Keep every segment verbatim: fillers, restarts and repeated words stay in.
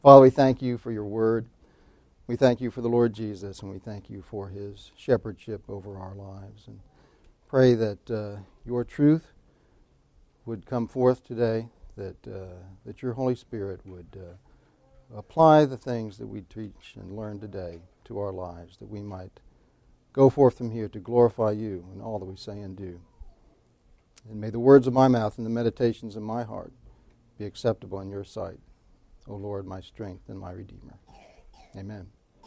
Father, we thank you for your word. We thank you for the Lord Jesus, and we thank you for his shepherdship over our lives. And pray that uh, your truth would come forth today, that uh, that your Holy Spirit would uh, apply the things that we teach and learn today to our lives, that we might go forth from here to glorify you in all that we say and do. And may the words of my mouth and the meditations of my heart be acceptable in your sight, O Lord, my strength and my Redeemer. Amen.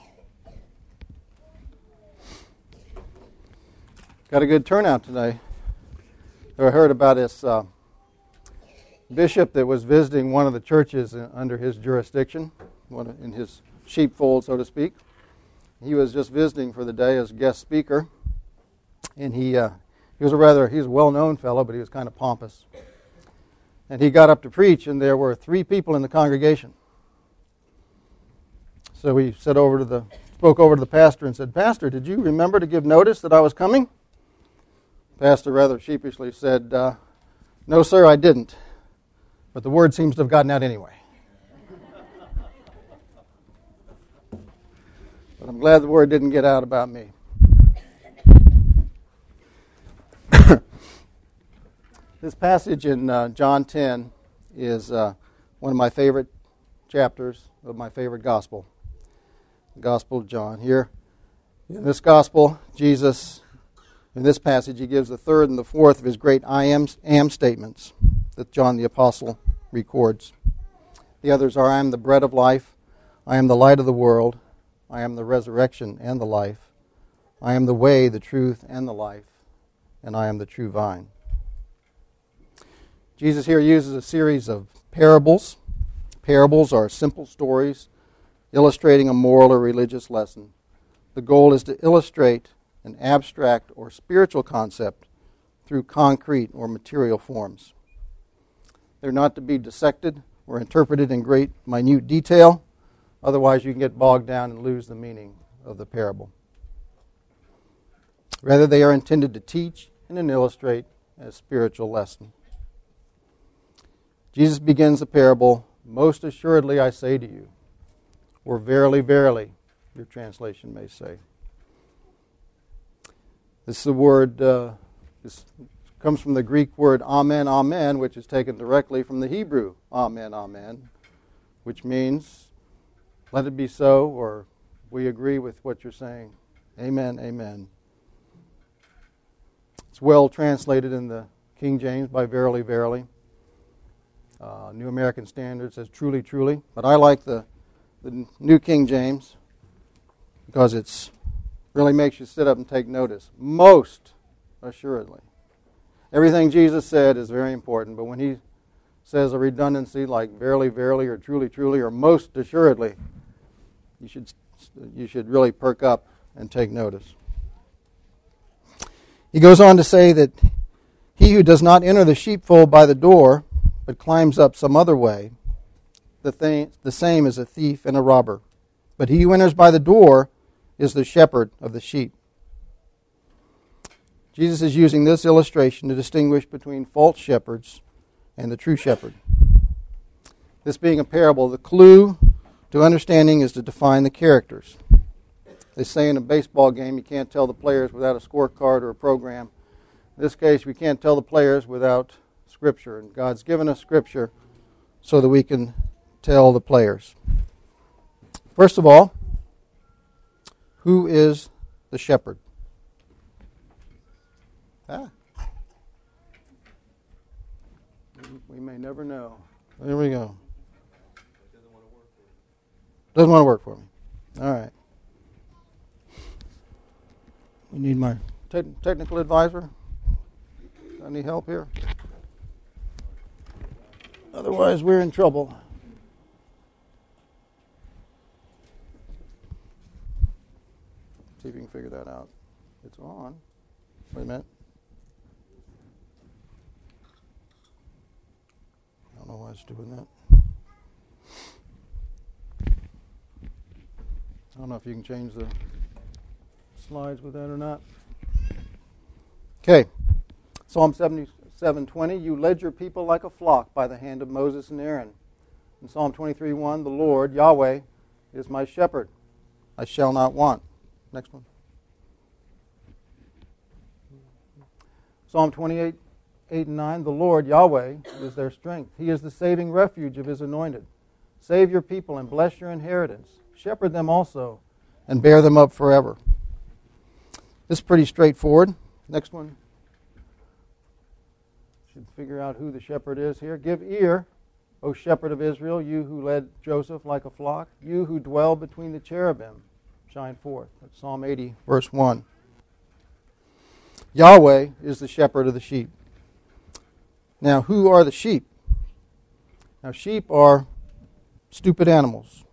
Got a good turnout today. I heard about this uh, bishop that was visiting one of the churches under his jurisdiction, one in his sheepfold, so to speak. He was just visiting for the day as guest speaker, and he uh, he was a rather he was a well-known fellow, but he was kind of pompous. And he got up to preach, and there were three people in the congregation. So he said over to the spoke over to the pastor and said, "Pastor, did you remember to give notice that I was coming?" The pastor rather sheepishly said, uh, "No, sir, I didn't. But the word seems to have gotten out anyway." But I'm glad the word didn't get out about me. This passage in uh, John ten is uh, one of my favorite chapters of my favorite gospel, the Gospel of John. Here, in this gospel, Jesus, in this passage, he gives the third and the fourth of his great I am, am statements that John the Apostle records. The others are, I am the bread of life, I am the light of the world, I am the resurrection and the life, I am the way, the truth, and the life, and I am the true vine. Jesus here uses a series of parables. Parables are simple stories illustrating a moral or religious lesson. The goal is to illustrate an abstract or spiritual concept through concrete or material forms. They're not to be dissected or interpreted in great, minute detail. Otherwise, you can get bogged down and lose the meaning of the parable. Rather, they are intended to teach and to illustrate a spiritual lesson. Jesus begins the parable, "Most assuredly I say to you," or "Verily, verily," your translation may say. This is the word, uh, this comes from the Greek word amen, amen, which is taken directly from the Hebrew amen, amen, which means let it be so, or we agree with what you're saying. Amen, amen. It's well translated in the King James by verily, verily. Uh, New American Standard says truly, truly. But I like the, the New King James because it's really makes you sit up and take notice. Most assuredly. Everything Jesus said is very important, but when he says a redundancy like verily, verily, or truly, truly, or most assuredly, you should you should really perk up and take notice. He goes on to say that he who does not enter the sheepfold by the door, but climbs up some other way, the, thing, the same is a thief and a robber. But he who enters by the door is the shepherd of the sheep. Jesus is using this illustration to distinguish between false shepherds and the true shepherd. This being a parable, the clue to understanding is to define the characters. They say in a baseball game you can't tell the players without a scorecard or a program. In this case, we can't tell the players without Scripture, and God's given us Scripture so that we can tell the players. First of all, who is the shepherd? Ah. We may never know. There we go. Doesn't want to work for me. All right. We need my te- technical advisor. Got any help here? Otherwise, we're in trouble. See if you can figure that out. It's on. Wait a minute. I don't know why it's doing that. I don't know if you can change the slides with that or not. Okay. Psalm seventy-seven twenty. You led your people like a flock by the hand of Moses and Aaron. In Psalm twenty-three one, the Lord, Yahweh, is my shepherd. I shall not want. Next one. Psalm twenty-eight, eight and nine, the Lord, Yahweh, is their strength. He is the saving refuge of his anointed. Save your people and bless your inheritance. Shepherd them also and bear them up forever. This is pretty straightforward. Next one. Should figure out who the shepherd is here. Give ear, O shepherd of Israel, you who led Joseph like a flock, you who dwell between the cherubim, shine forth. That's Psalm eighty, verse one. Yahweh is the shepherd of the sheep. Now, who are the sheep? Now, sheep are stupid animals.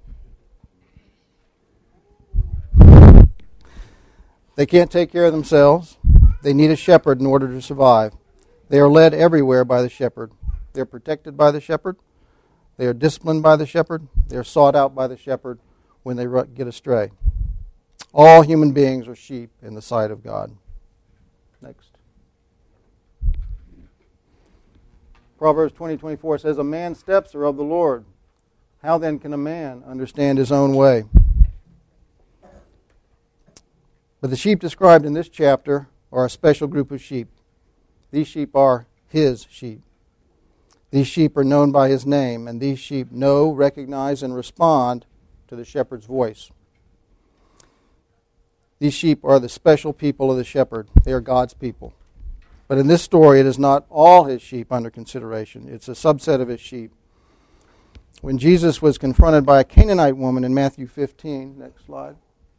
They can't take care of themselves. They need a shepherd in order to survive. They are led everywhere by the shepherd. They are protected by the shepherd. They are disciplined by the shepherd. They are sought out by the shepherd when they get astray. All human beings are sheep in the sight of God. Next. Proverbs twenty twenty-four says, a man's steps are of the Lord. How then can a man understand his own way? But the sheep described in this chapter are a special group of sheep. These sheep are his sheep. These sheep are known by his name, and these sheep know, recognize, and respond to the shepherd's voice. These sheep are the special people of the shepherd. They are God's people. But in this story, it is not all his sheep under consideration. It's a subset of his sheep. When Jesus was confronted by a Canaanite woman in Matthew fifteen, next slide,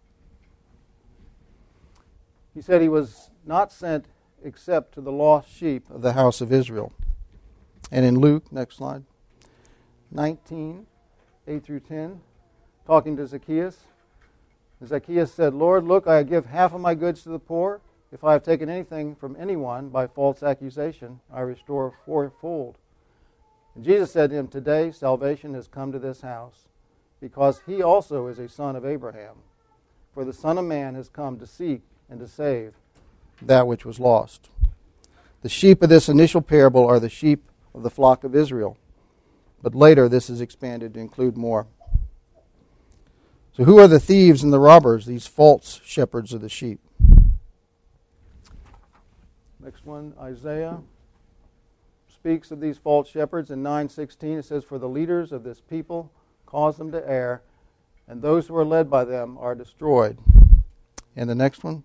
he said he was not sent except to the lost sheep of the house of Israel. And in Luke, next slide, nineteen, eight through ten, talking to Zacchaeus, Zacchaeus said, Lord, look, I give half of my goods to the poor. If I have taken anything from anyone by false accusation, I restore fourfold. And Jesus said to him, today salvation has come to this house, because he also is a son of Abraham. For the Son of Man has come to seek and to save that which was lost. The sheep of this initial parable are the sheep of the flock of Israel. But later this is expanded to include more. So who are the thieves and the robbers, these false shepherds of the sheep? Next one, Isaiah speaks of these false shepherds in nine sixteen. It says, for the leaders of this people cause them to err, and those who are led by them are destroyed. And the next one,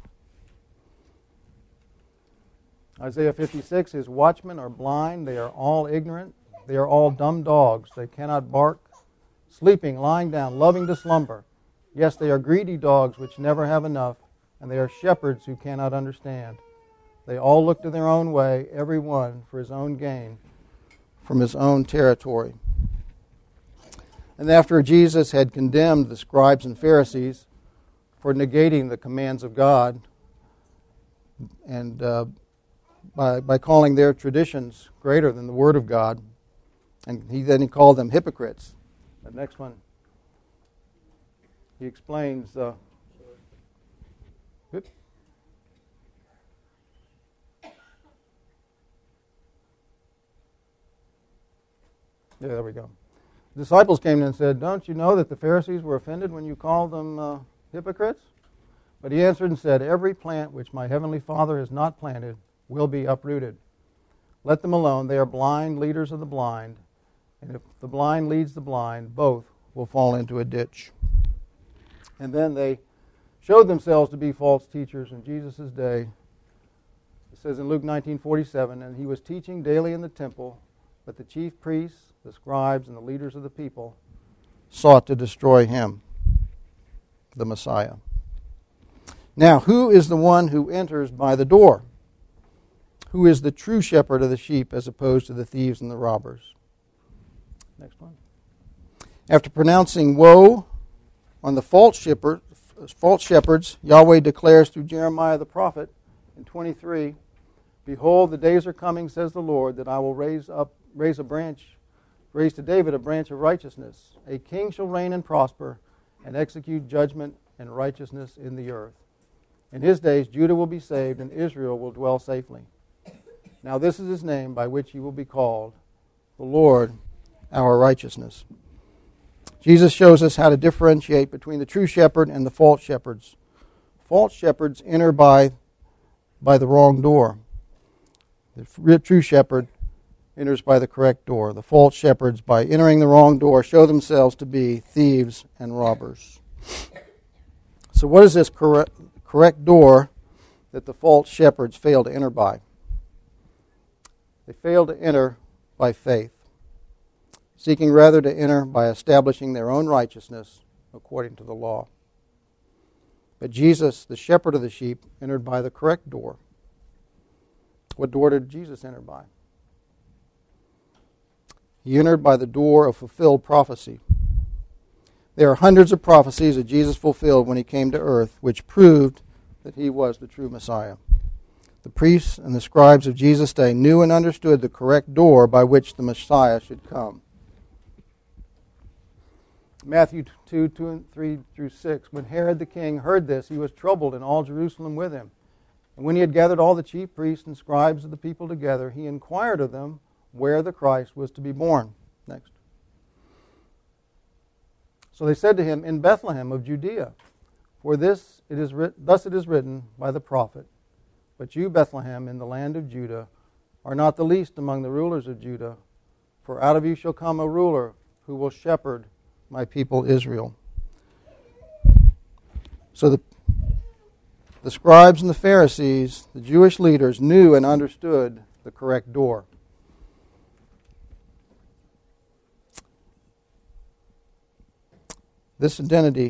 Isaiah fifty-six, his watchmen are blind, they are all ignorant, they are all dumb dogs, they cannot bark, sleeping, lying down, loving to slumber. Yes, they are greedy dogs which never have enough, and they are shepherds who cannot understand. They all look to their own way, every one for his own gain, from his own territory. And after Jesus had condemned the scribes and Pharisees for negating the commands of God, and uh, by, by calling their traditions greater than the Word of God, and he then he called them hypocrites. The next one, he explains... Uh, whoop. Yeah, there we go. The disciples came in and said, don't you know that the Pharisees were offended when you called them uh, hypocrites? But he answered and said, every plant which my heavenly Father has not planted will be uprooted. Let them alone. They are blind leaders of the blind. And if the blind leads the blind, both will fall into a ditch. And then they showed themselves to be false teachers in Jesus' day. It says in Luke nineteen forty-seven, and he was teaching daily in the temple, but the chief priests, the scribes, and the leaders of the people sought to destroy him, the Messiah. Now, who is the one who enters by the door? Who is the true shepherd of the sheep as opposed to the thieves and the robbers? Next one. After pronouncing woe on the false shepherd, false shepherds, Yahweh declares through Jeremiah the prophet in twenty-three, behold, the days are coming, says the Lord, that I will raise up raise a branch, raise to David a branch of righteousness. A king shall reign and prosper and execute judgment and righteousness in the earth. In his days Judah will be saved and Israel will dwell safely. Now this is his name by which he will be called, the Lord our righteousness. Jesus shows us how to differentiate between the true shepherd and the false shepherds. False shepherds enter by, by the wrong door. The true shepherd enters by the correct door. The false shepherds, by entering the wrong door, show themselves to be thieves and robbers. So what is this correct, correct door that the false shepherds fail to enter by? They fail to enter by faith, seeking rather to enter by establishing their own righteousness according to the law. But Jesus, the shepherd of the sheep, entered by the correct door. What door did Jesus enter by? He entered by the door of fulfilled prophecy. There are hundreds of prophecies that Jesus fulfilled when he came to earth, which proved that he was the true Messiah. The priests and the scribes of Jesus' day knew and understood the correct door by which the Messiah should come. Matthew two, two and three through six. When Herod the king heard this, he was troubled, and all Jerusalem with him. And when he had gathered all the chief priests and scribes of the people together, he inquired of them where the Christ was to be born. Next. So they said to him, in Bethlehem of Judea, for this it is writ- thus it is written by the prophet, but you, Bethlehem, in the land of Judah, are not the least among the rulers of Judah, for out of you shall come a ruler who will shepherd my people Israel. So the, the scribes and the Pharisees, the Jewish leaders, knew and understood the correct door. This identity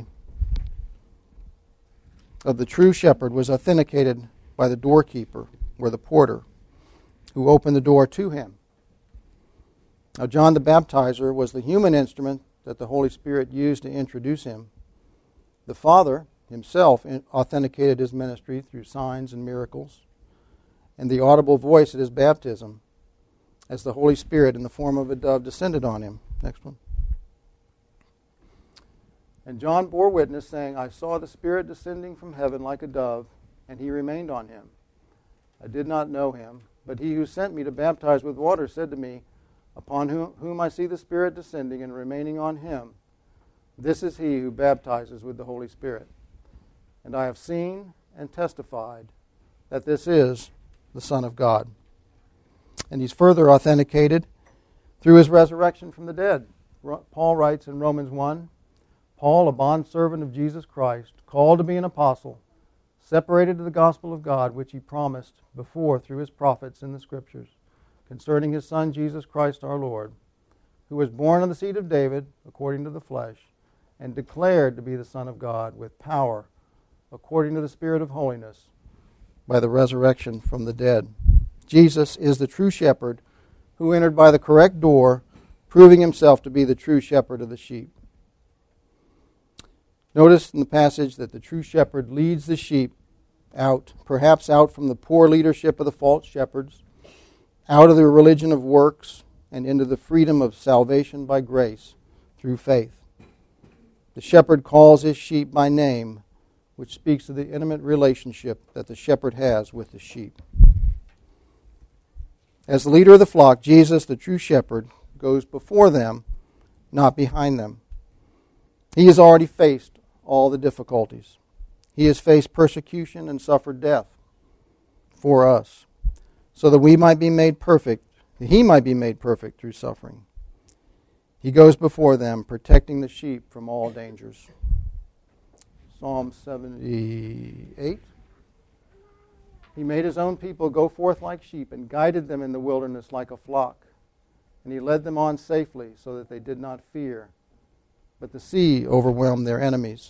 of the true shepherd was authenticated by the doorkeeper, or the porter, who opened the door to him. Now, John the Baptizer was the human instrument that the Holy Spirit used to introduce him. The Father himself authenticated his ministry through signs and miracles, and the audible voice at his baptism, as the Holy Spirit in the form of a dove descended on him. Next one. And John bore witness, saying, I saw the Spirit descending from heaven like a dove, and he remained on him. I did not know him, but he who sent me to baptize with water said to me, upon whom, whom I see the Spirit descending and remaining on him, this is he who baptizes with the Holy Spirit. And I have seen and testified that this is the Son of God. And he's further authenticated through his resurrection from the dead. Paul writes in Romans one, Paul, a bondservant of Jesus Christ, called to be an apostle, separated to the gospel of God, which he promised before through his prophets in the Scriptures, concerning his Son, Jesus Christ our Lord, who was born of the seed of David, according to the flesh, and declared to be the Son of God with power, according to the Spirit of holiness, by the resurrection from the dead. Jesus is the true shepherd who entered by the correct door, proving himself to be the true shepherd of the sheep. Notice in the passage that the true shepherd leads the sheep out, perhaps out from the poor leadership of the false shepherds, out of the religion of works, and into the freedom of salvation by grace through faith. The shepherd calls his sheep by name, which speaks of the intimate relationship that the shepherd has with the sheep. As the leader of the flock, Jesus, the true shepherd, goes before them, not behind them. He has already faced all the difficulties. He has faced persecution and suffered death for us, so that we might be made perfect, that he might be made perfect through suffering. He goes before them, protecting the sheep from all dangers. Psalm seventy-eight. He made his own people go forth like sheep and guided them in the wilderness like a flock. And he led them on safely so that they did not fear. But the sea overwhelmed their enemies.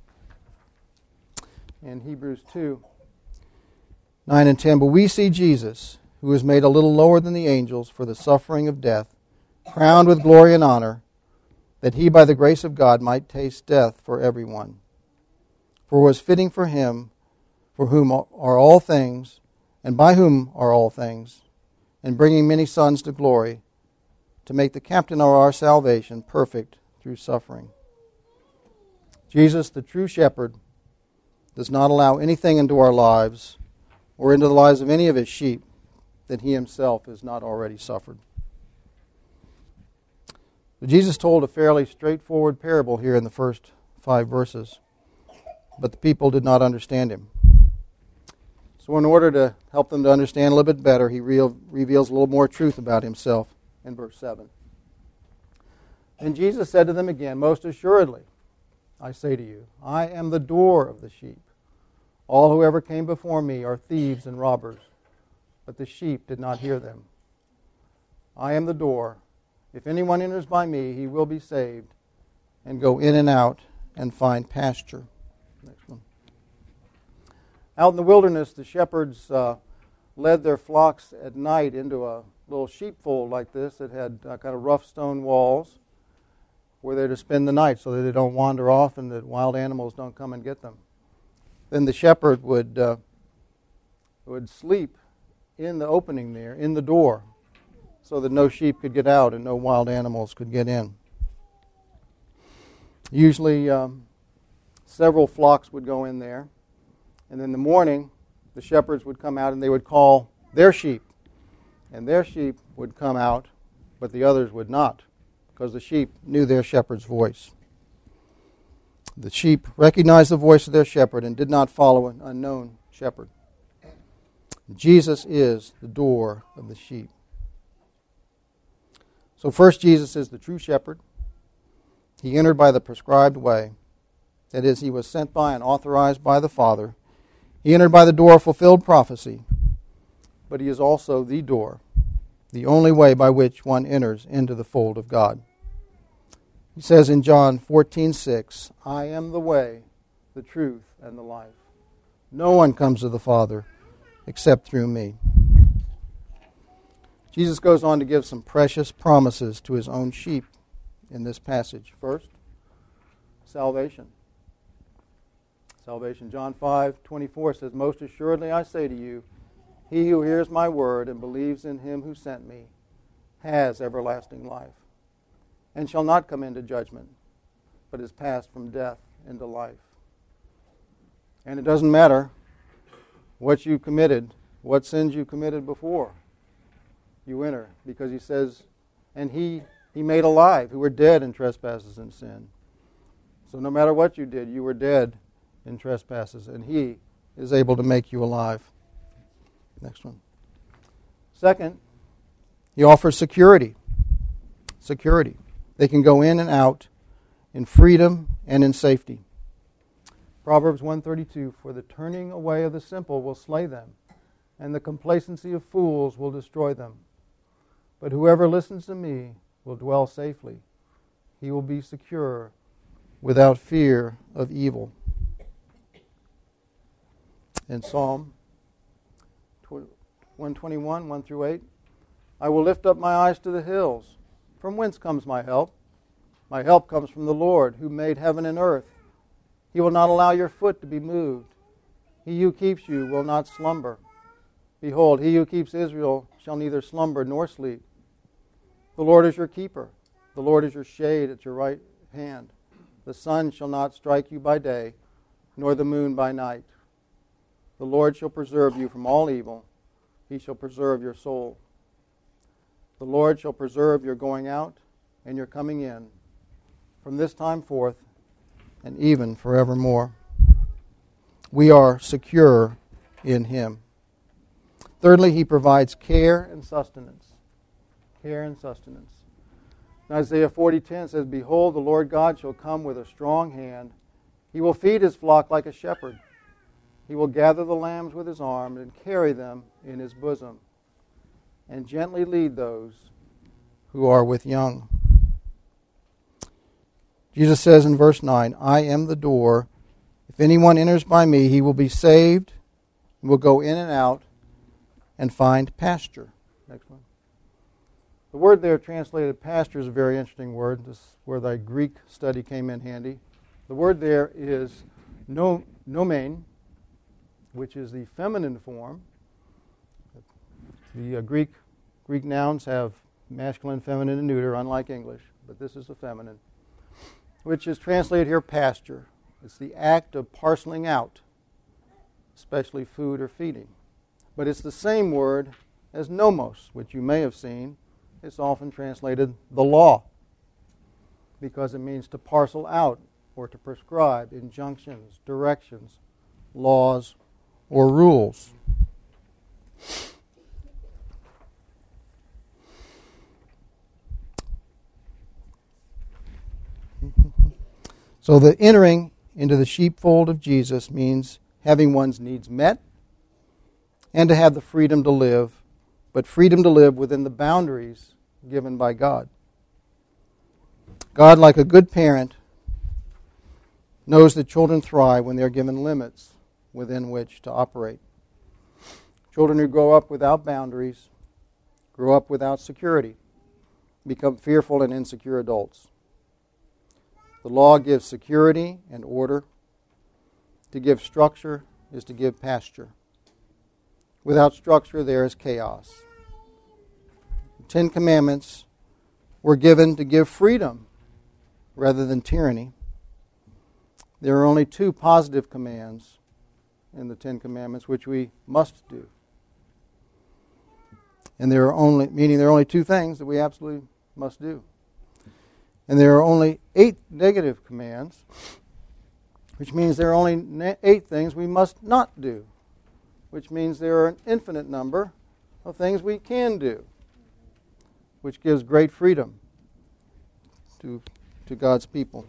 In Hebrews two, nine and ten, but we see Jesus, who was made a little lower than the angels for the suffering of death, crowned with glory and honor, that he by the grace of God might taste death for everyone. For it was fitting for him, for whom are all things, and by whom are all things, and bringing many sons to glory, to make the captain of our salvation perfect through suffering. Jesus, the true shepherd, does not allow anything into our lives or into the lives of any of his sheep that he himself has not already suffered. Jesus told a fairly straightforward parable here in the first five verses, but the people did not understand him. So in order to help them to understand a little bit better, he real, reveals a little more truth about himself in verse seven. And Jesus said to them again, "Most assuredly, I say to you, I am the door of the sheep. All who ever came before me are thieves and robbers, but the sheep did not hear them. I am the door. If anyone enters by me, he will be saved and go in and out and find pasture." Next one. Out in the wilderness, the shepherds uh, led their flocks at night into a little sheepfold like this that had uh, kind of rough stone walls where they're to spend the night so that they don't wander off and that wild animals don't come and get them. Then the shepherd would uh, would sleep in the opening there, in the door, so that no sheep could get out and no wild animals could get in. Usually um, several flocks would go in there, and in the morning the shepherds would come out and they would call their sheep, and their sheep would come out, but the others would not, because the sheep knew their shepherd's voice. The sheep recognized the voice of their shepherd and did not follow an unknown shepherd. Jesus is the door of the sheep. So first, Jesus is the true shepherd. He entered by the prescribed way. That is, he was sent by and authorized by the Father. He entered by the door of fulfilled prophecy. But he is also the door, the only way by which one enters into the fold of God. He says in John fourteen six, "I am the way, the truth, and the life. No one comes to the Father except through me." Jesus goes on to give some precious promises to his own sheep in this passage. First, salvation. Salvation. John five twenty-four says, "Most assuredly I say to you, he who hears my word and believes in him who sent me has everlasting life, and shall not come into judgment, but is passed from death into life." And it doesn't matter what you committed, what sins you committed before you enter, because he says, and he he made alive who were dead in trespasses and sin. So no matter what you did, you were dead in trespasses, and he is able to make you alive. Next one. Second, he offers security. Security. They can go in and out in freedom and in safety. Proverbs one thirty-two, "For the turning away of the simple will slay them, and the complacency of fools will destroy them. But whoever listens to me will dwell safely. He will be secure without fear of evil." In Psalm one twenty-one, one through eight, "I will lift up my eyes to the hills. From whence comes my help? My help comes from the Lord, who made heaven and earth. He will not allow your foot to be moved. He who keeps you will not slumber. Behold, he who keeps Israel shall neither slumber nor sleep. The Lord is your keeper. The Lord is your shade at your right hand. The sun shall not strike you by day, nor the moon by night. The Lord shall preserve you from all evil. He shall preserve your soul. The Lord shall preserve your going out and your coming in, from this time forth and even forevermore." We are secure in him. Thirdly, he provides care and sustenance. Care and sustenance. In Isaiah forty ten says, "Behold, the Lord God shall come with a strong hand. He will feed his flock like a shepherd. He will gather the lambs with his arm and carry them in his bosom, and gently lead those who are with young." Jesus says in verse nine, "I am the door. If anyone enters by me, he will be saved, and will go in and out and find pasture." Next one. The word there translated pasture is a very interesting word. This is where the Greek study came in handy. The word there is no, nomen, which is the feminine form. The uh, Greek Greek nouns have masculine, feminine, and neuter, unlike English, but this is the feminine, which is translated here pasture. It's the act of parceling out, especially food or feeding. But it's the same word as nomos, which you may have seen. It's often translated the law. because it means to parcel out or to prescribe injunctions, directions, laws, or rules. So the entering into the sheepfold of Jesus means having one's needs met and to have the freedom to live, but freedom to live within the boundaries given by God. God, like a good parent, knows that children thrive when they're given limits within which to operate. Children who grow up without boundaries, grow up without security, become fearful and insecure adults. The law gives security and order. To give structure is to give pasture. Without structure, there is chaos. The Ten Commandments were given to give freedom rather than tyranny. There are only two positive commands in the Ten Commandments which we must do. And there are only, meaning there are only two things that we absolutely must do. And there are only eight negative commands, which means there are only eight things we must not do, which means there are an infinite number of things we can do, which gives great freedom to, to God's people.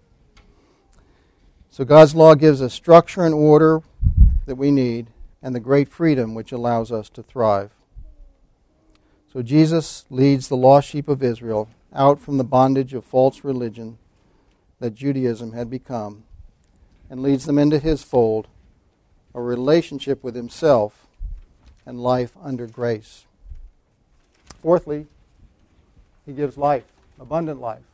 So God's law gives us structure and order that we need and the great freedom which allows us to thrive. So Jesus leads the lost sheep of Israel out from the bondage of false religion that Judaism had become and leads them into his fold, a relationship with himself and life under grace. Fourthly, he gives life, abundant life.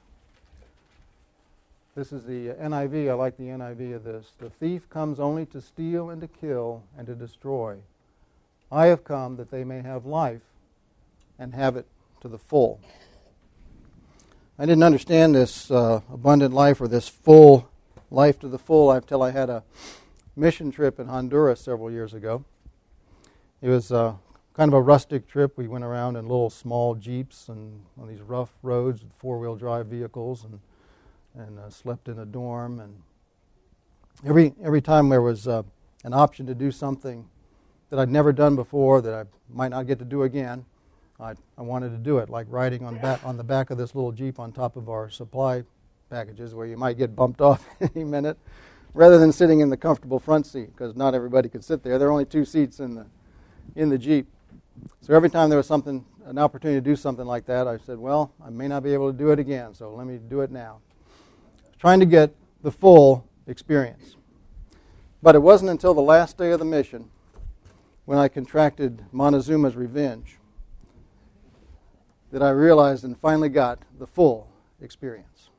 This is the N I V. I like the N I V of this. The thief comes only to steal and to kill and to destroy. I have come that they may have life and have it to the full. I didn't understand this uh, abundant life or this full life to the full until I had a mission trip in Honduras several years ago. It was uh, kind of a rustic trip. We went around in little small jeeps and on these rough roads with four-wheel drive vehicles and and uh, slept in a dorm. And every every time there was uh, an option to do something that I'd never done before that I might not get to do again, I, I wanted to do it, like riding on, back, on the back of this little Jeep on top of our supply packages where you might get bumped off any minute, rather than sitting in the comfortable front seat, because not everybody could sit there. There are only two seats in the in the Jeep. So every time there was something, an opportunity to do something like that, I said, well, I may not be able to do it again, so let me do it now. Trying to get the full experience. But it wasn't until the last day of the mission when I contracted Montezuma's revenge that I realized and finally got the full experience.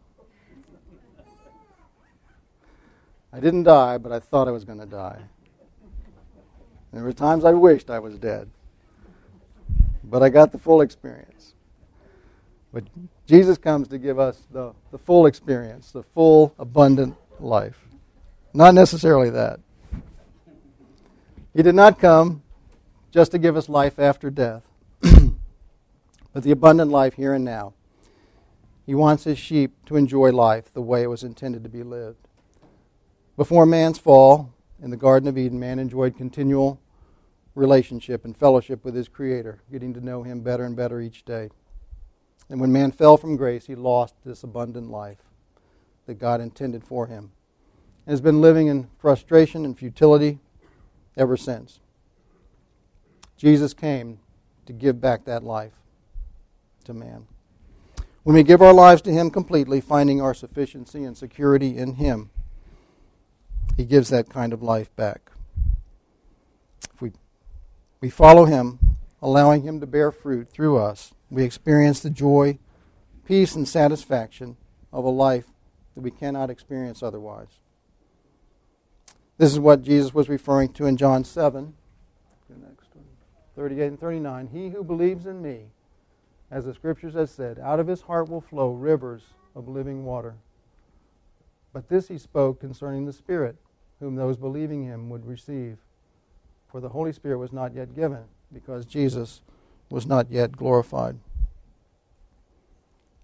I didn't die, but I thought I was going to die. There were times I wished I was dead. But I got the full experience. But Jesus comes to give us the, the full experience, the full, abundant life. Not necessarily that. He did not come just to give us life after death, but the abundant life here and now. He wants his sheep to enjoy life the way it was intended to be lived. Before man's fall in the Garden of Eden, man enjoyed continual relationship and fellowship with his Creator, getting to know him better and better each day. And when man fell from grace, he lost this abundant life that God intended for him, and has been living in frustration and futility ever since. Jesus came to give back that life to man. When we give our lives to him completely, finding our sufficiency and security in him, he gives that kind of life back. If we, we follow him, allowing him to bear fruit through us, we experience the joy, peace, and satisfaction of a life that we cannot experience otherwise. This is what Jesus was referring to in John seven, the next one, thirty-eight and thirty-nine. He who believes in me, as the Scriptures have said, out of his heart will flow rivers of living water. But this he spoke concerning the Spirit, whom those believing him would receive. For the Holy Spirit was not yet given, because Jesus was not yet glorified.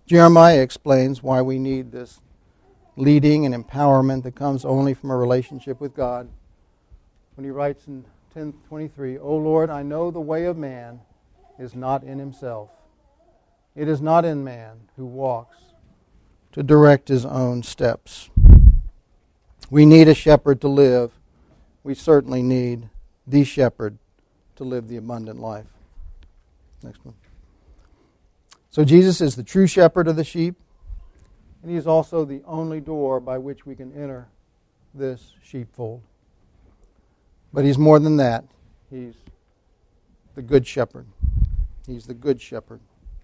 Jeremiah explains why we need this leading and empowerment that comes only from a relationship with God when he writes in ten twenty-three, O Lord, I know the way of man is not in himself. It is not in man who walks to direct his own steps. We need a shepherd to live. We certainly need the shepherd to live the abundant life. Next one. So Jesus is the true shepherd of the sheep, and he is also the only door by which we can enter this sheepfold. But he's more than that. He's the good shepherd. He's the good shepherd.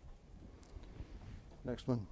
Next one.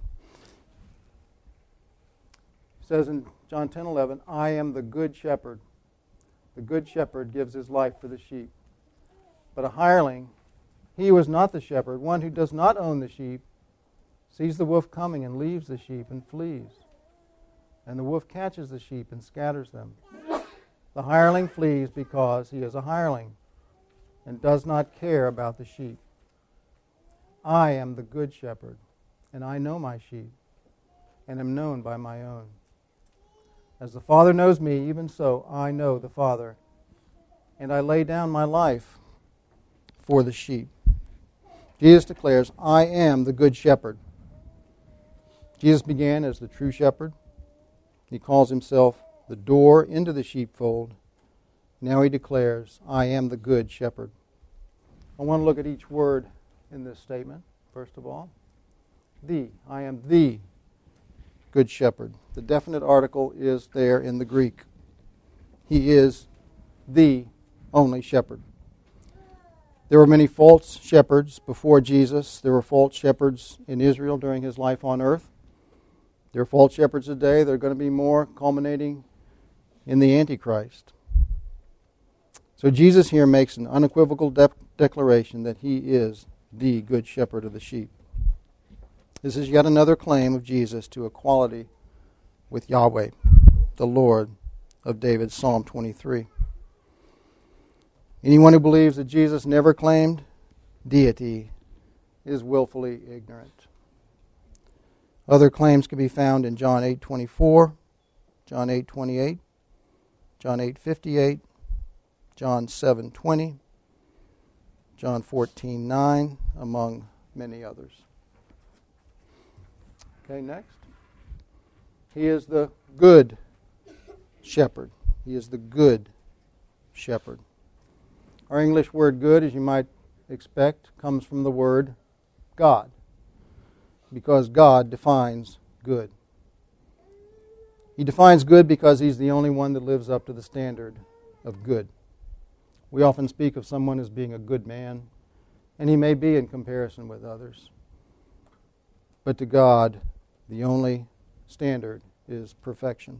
It says in John ten eleven, I am the good shepherd. The good shepherd gives his life for the sheep. But a hireling, he who is not the shepherd, one who does not own the sheep, sees the wolf coming and leaves the sheep and flees. And the wolf catches the sheep and scatters them. The hireling flees because he is a hireling and does not care about the sheep. I am the good shepherd, and I know my sheep, and am known by my own. As the Father knows me, even so I know the Father, and I lay down my life for the sheep. Jesus declares, I am the good shepherd. Jesus began as the true shepherd. He calls himself the door into the sheepfold. Now he declares, I am the good shepherd. I want to look at each word in this statement, first of all. The, I am the good shepherd. The definite article is there in the Greek. He is the only shepherd. There were many false shepherds before Jesus. There were false shepherds in Israel during his life on earth. There are false shepherds today. There are going to be more, culminating in the Antichrist. So Jesus here makes an unequivocal de- declaration that he is the good shepherd of the sheep. This is yet another claim of Jesus to equality with Yahweh, the Lord of David's Psalm twenty-three. Anyone who believes that Jesus never claimed deity is willfully ignorant. Other claims can be found in John eight twenty-four, John eight twenty-eight, John eight fifty-eight, John seven twenty, John fourteen nine, among many others. Okay, next. He is the good shepherd. He is the good shepherd. Our English word good, as you might expect, comes from the word God, because God defines good. He defines good because he's the only one that lives up to the standard of good. We often speak of someone as being a good man, and he may be in comparison with others. But to God, the only standard is perfection.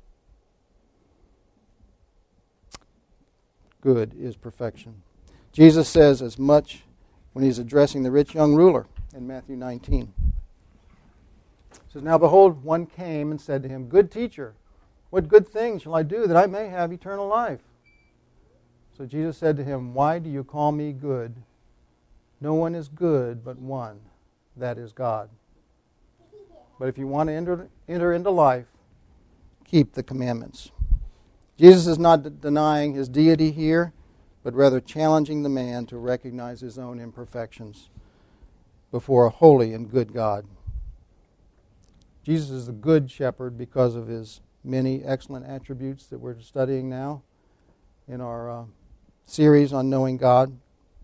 Good is perfection. Jesus says as much when he's addressing the rich young ruler in Matthew nineteen. He says, Now behold, one came and said to him, Good teacher, what good thing shall I do that I may have eternal life? So Jesus said to him, Why do you call me good? No one is good but one, that is God. But if you want to enter, enter into life, keep the commandments. Jesus is not d- denying his deity here, but rather challenging the man to recognize his own imperfections before a holy and good God. Jesus is the good shepherd because of his many excellent attributes that we're studying now in our uh, series on knowing God.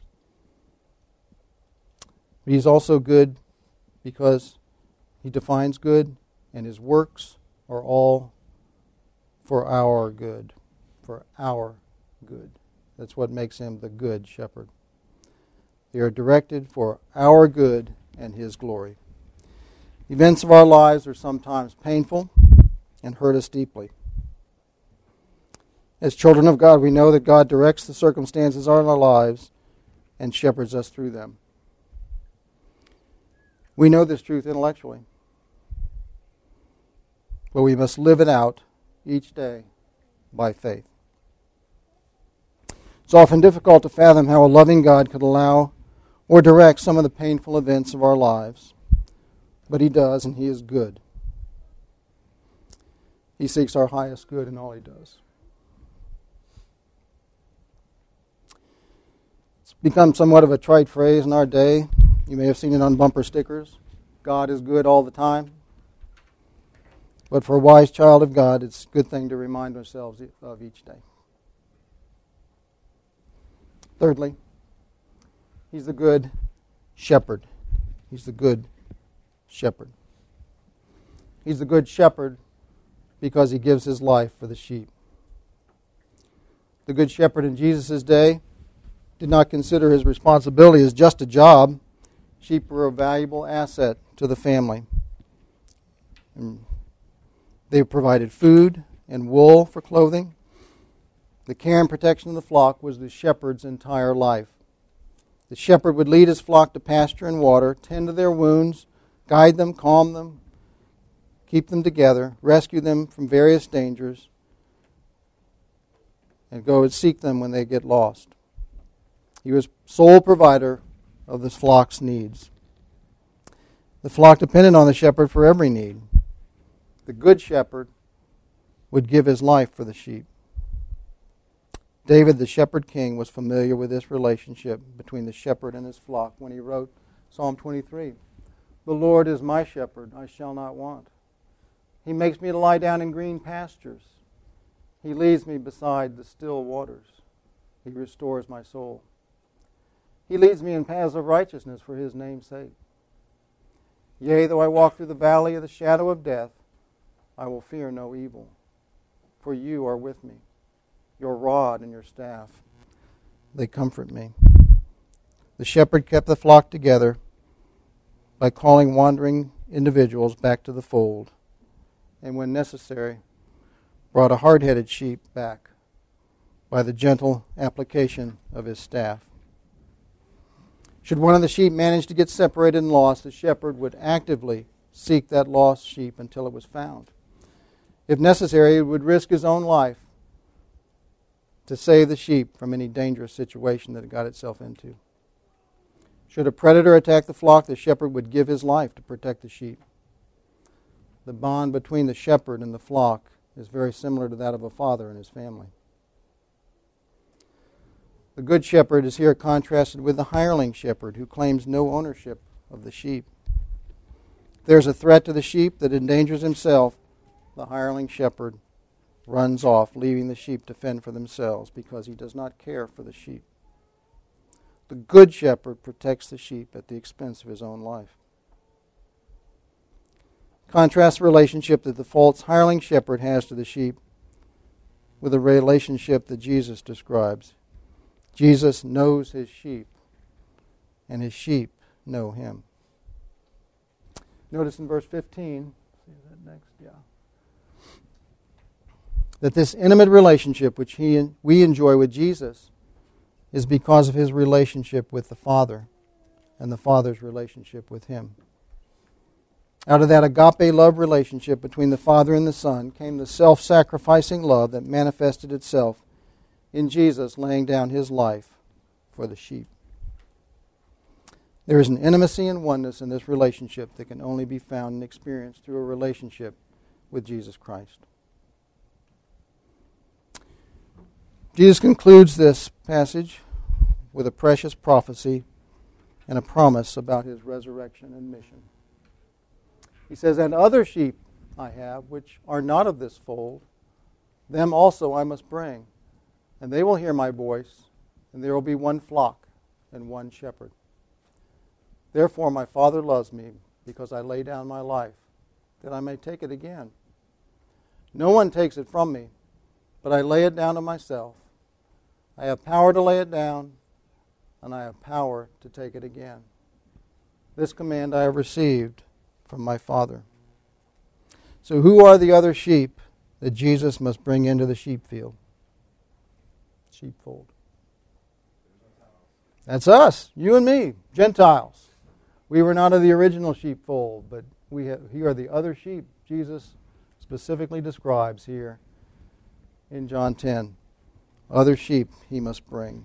But he's also good because he defines good, and his works are all for our good. For our good. That's what makes him the good shepherd. They are directed for our good and his glory. Events of our lives are sometimes painful and hurt us deeply. As children of God, we know that God directs the circumstances of our lives and shepherds us through them. We know this truth intellectually, but we must live it out each day by faith. It's often difficult to fathom how a loving God could allow or direct some of the painful events of our lives. but He does, and He is good. He seeks our highest good in all He does. It's become somewhat of a trite phrase in our day. You may have seen it on bumper stickers. God is good all the time. But for a wise child of God, it's a good thing to remind ourselves of each day. Thirdly, He's the good shepherd. He's the good shepherd. He's the good shepherd because He gives His life for the sheep. The good shepherd in Jesus' day did not consider his responsibility as just a job. Sheep were a valuable asset to the family. And they provided food and wool for clothing. The care and protection of the flock was the shepherd's entire life. The shepherd would lead his flock to pasture and water, tend to their wounds, guide them, calm them, keep them together, rescue them from various dangers, and go and seek them when they get lost. He was sole provider of the flock's needs. The flock depended on the shepherd for every need. The good shepherd would give his life for the sheep. David, the shepherd king, was familiar with this relationship between the shepherd and his flock when he wrote Psalm twenty-three. The Lord is my shepherd, I shall not want. He makes me to lie down in green pastures. He leads me beside the still waters. He restores my soul. He leads me in paths of righteousness for His name's sake. Yea, though I walk through the valley of the shadow of death, I will fear no evil, for You are with me. Your rod and Your staff, they comfort me. The shepherd kept the flock together by calling wandering individuals back to the fold, and when necessary, brought a hard-headed sheep back by the gentle application of his staff. Should one of the sheep manage to get separated and lost, the shepherd would actively seek that lost sheep until it was found. If necessary, he would risk his own life to save the sheep from any dangerous situation that it got itself into. Should a predator attack the flock, the shepherd would give his life to protect the sheep. The bond between the shepherd and the flock is very similar to that of a father and his family. The good shepherd is here contrasted with the hireling shepherd who claims no ownership of the sheep. If there's a threat to the sheep that endangers himself, the hireling shepherd runs off, leaving the sheep to fend for themselves because he does not care for the sheep. The good shepherd protects the sheep at the expense of his own life. Contrast the relationship that the false hireling shepherd has to the sheep with the relationship that Jesus describes. Jesus knows His sheep, and His sheep know Him. Notice in verse fifteen, see that next, yeah, that this intimate relationship which he we enjoy with Jesus is because of His relationship with the Father and the Father's relationship with Him. Out of that agape love relationship between the Father and the Son came the self-sacrificing love that manifested itself in Jesus laying down His life for the sheep. There is an intimacy and oneness in this relationship that can only be found and experienced through a relationship with Jesus Christ. Jesus concludes this passage with a precious prophecy and a promise about His resurrection and mission. He says, "And other sheep I have, which are not of this fold, them also I must bring. And they will hear my voice, and there will be one flock and one shepherd. Therefore my Father loves me, because I lay down my life, that I may take it again. No one takes it from me, but I lay it down of myself. I have power to lay it down, and I have power to take it again. This command I have received from my Father." So who are the other sheep that Jesus must bring into the sheepfield? Sheepfold. That's us, you and me, Gentiles. We were not of the original sheepfold, but we have, here are the other sheep Jesus specifically describes here in John ten. Other sheep He must bring.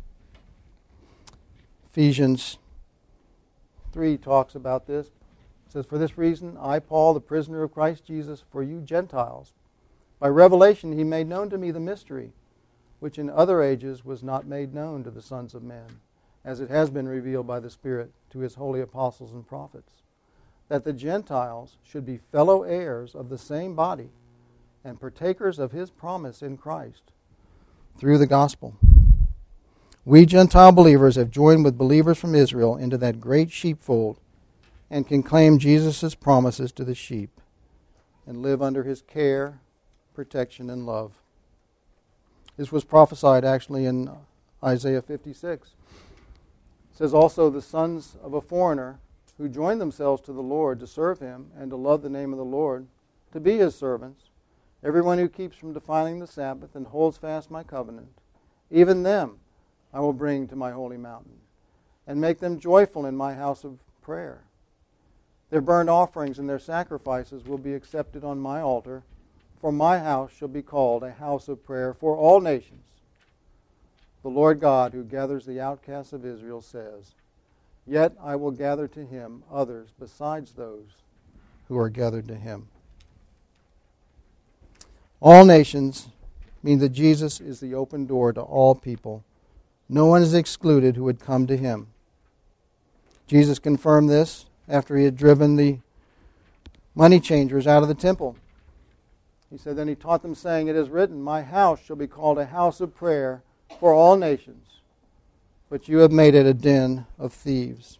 Ephesians three talks about this. It says, "For this reason, I, Paul, the prisoner of Christ Jesus, for you Gentiles, by revelation he made known to me the mystery, which in other ages was not made known to the sons of men, as it has been revealed by the Spirit to his holy apostles and prophets, that the Gentiles should be fellow heirs of the same body and partakers of his promise in Christ through the gospel. We Gentile believers have joined with believers from Israel into that great sheepfold and can claim Jesus' promises to the sheep and live under his care, protection, and love." This was prophesied actually in Isaiah fifty-six. It says, "Also the sons of a foreigner who join themselves to the Lord to serve him and to love the name of the Lord, to be his servants, everyone who keeps from defiling the Sabbath and holds fast my covenant, even them I will bring to my holy mountain and make them joyful in my house of prayer. Their burnt offerings and their sacrifices will be accepted on my altar, for my house shall be called a house of prayer for all nations. The Lord God, who gathers the outcasts of Israel, says, Yet I will gather to him others besides those who are gathered to him." All nations mean that Jesus is the open door to all people. No one is excluded who would come to him. Jesus confirmed this after he had driven the money changers out of the temple. He said, "Then he taught them, saying, It is written, My house shall be called a house of prayer for all nations, but you have made it a den of thieves."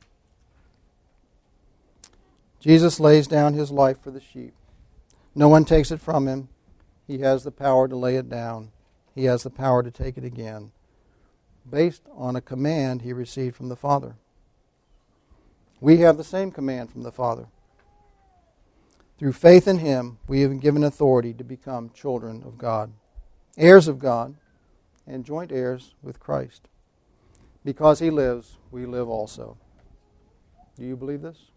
Jesus lays down his life for the sheep. No one takes it from him. He has the power to lay it down. He has the power to take it again, based on a command he received from the Father. We have the same command from the Father. Through faith in him, we have been given authority to become children of God, heirs of God, and joint heirs with Christ. Because he lives, we live also. Do you believe this?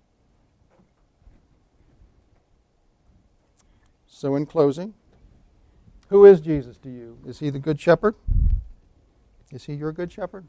So in closing, who is Jesus to you? Is he the Good Shepherd? Is he your Good Shepherd?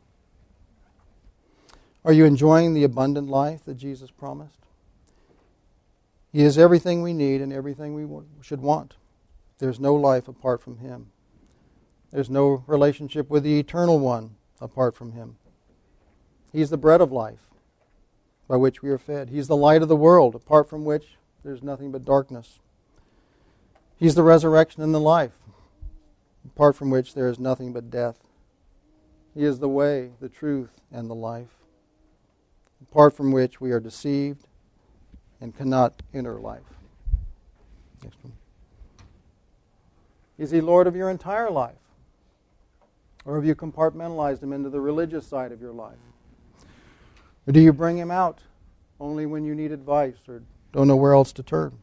Are you enjoying the abundant life that Jesus promised? He is everything we need and everything we should want. There's no life apart from him. There's no relationship with the Eternal One apart from him. He's the bread of life by which we are fed. He's the light of the world, apart from which there's nothing but darkness. He's the resurrection and the life, apart from which there is nothing but death. He is the way, the truth, and the life, apart from which we are deceived and cannot enter life. Next one. Is he Lord of your entire life? Or have you compartmentalized him into the religious side of your life? Or do you bring him out only when you need advice or don't know where else to turn?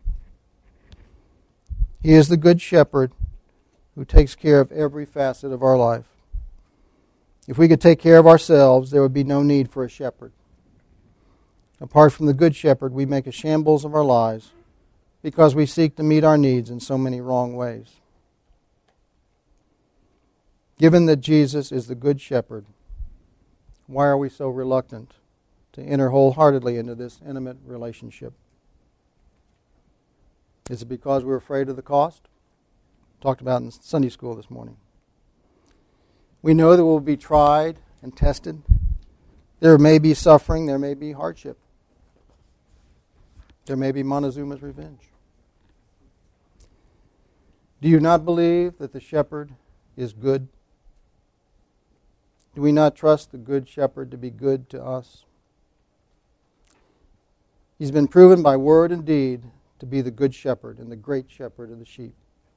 He is the Good Shepherd who takes care of every facet of our life. If we could take care of ourselves, there would be no need for a shepherd. Apart from the Good Shepherd, we make a shambles of our lives because we seek to meet our needs in so many wrong ways. Given that Jesus is the Good Shepherd, why are we so reluctant to enter wholeheartedly into this intimate relationship? Is it because we're afraid of the cost? Talked about in Sunday school this morning. We know that we'll be tried and tested. There may be suffering, there may be hardship. There may be Montezuma's revenge. Do you not believe that the shepherd is good? Do we not trust the Good Shepherd to be good to us? He's been proven by word and deed to be the Good Shepherd and the great shepherd of the sheep.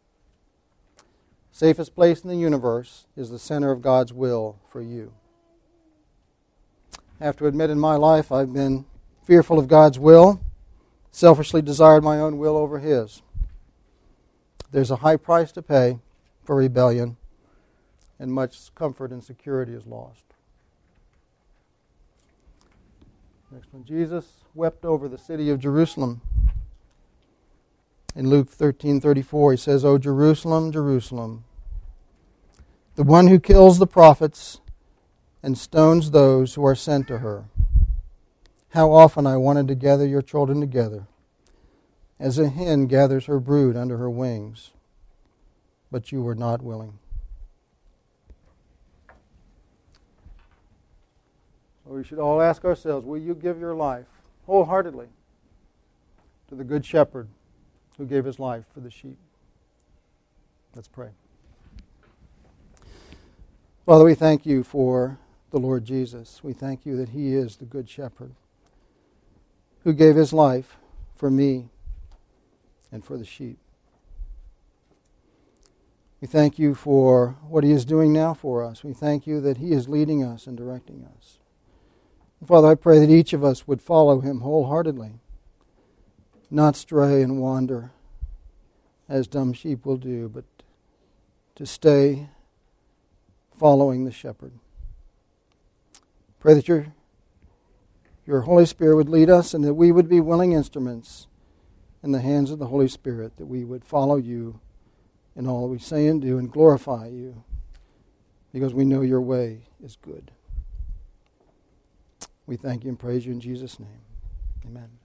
Safest place in the universe is the center of God's will for you. I have to admit in my life I've been fearful of God's will, selfishly desired my own will over his. There's a high price to pay for rebellion, and much comfort and security is lost. Next one. Jesus wept over the city of Jerusalem. In Luke thirteen thirty-four, he says, O Jerusalem, Jerusalem, the one who kills the prophets and stones those who are sent to her. How often I wanted to gather your children together, as a hen gathers her brood under her wings, but you were not willing. So we should all ask ourselves, will you give your life wholeheartedly to the Good Shepherd who gave his life for the sheep? Let's pray. Father, we thank you for the Lord Jesus. We thank you that he is the Good Shepherd who gave his life for me and for the sheep. We thank you for what he is doing now for us. We thank you that he is leading us and directing us. And Father, I pray that each of us would follow him wholeheartedly, not stray and wander as dumb sheep will do, but to stay following the shepherd. Pray that your, your Holy Spirit would lead us and that we would be willing instruments in the hands of the Holy Spirit, that we would follow you in all that we say and do and glorify you, because we know your way is good. We thank you and praise you in Jesus' name. Amen.